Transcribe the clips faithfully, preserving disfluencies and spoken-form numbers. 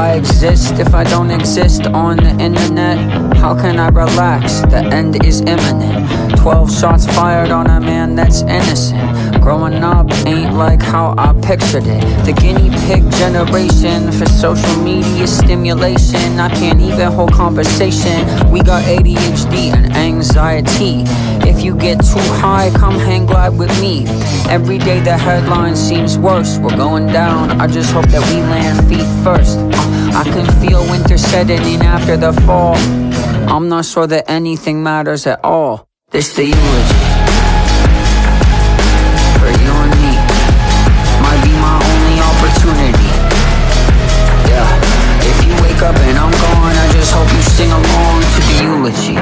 I exist if I don't exist on the internet? How can I relax? The end is imminent. Twelve shots fired on a man that's innocent. Growing up ain't like how I pictured it. The guinea pig generation for social media stimulation. I can't even hold conversation. We got A D H D and anxiety. If you get too high, come hang glide with me. Every day the headline seems worse. We're going down, I just hope that we land feet first. uh, I can feel winter setting in after the fall. I'm not sure that anything matters at all. This the eulogy for you and me. Might be my only opportunity. Yeah, if you wake up and I'm gone, I just hope you sing along to the eulogy.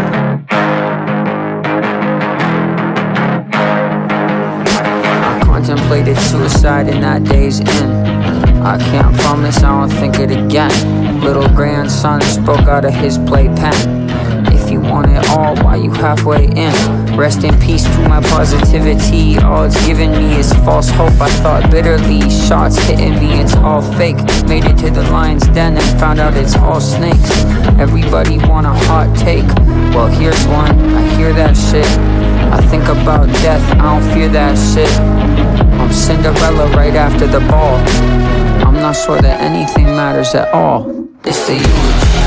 I contemplated suicide in that day's end. I can't promise I won't think it again. Little grandson spoke out of his playpen. If you want it all, why you halfway in? Rest in peace to my positivity. All it's given me is false hope. I thought bitterly, shots hitting me, it's all fake. Made it to the lion's den and found out it's all snakes. Everybody want a hot take. Well, here's one, I hear that shit. I think about death, I don't fear that shit. I'm Cinderella right after the ball. I'm not sure that anything matters at all. It's the eulogy.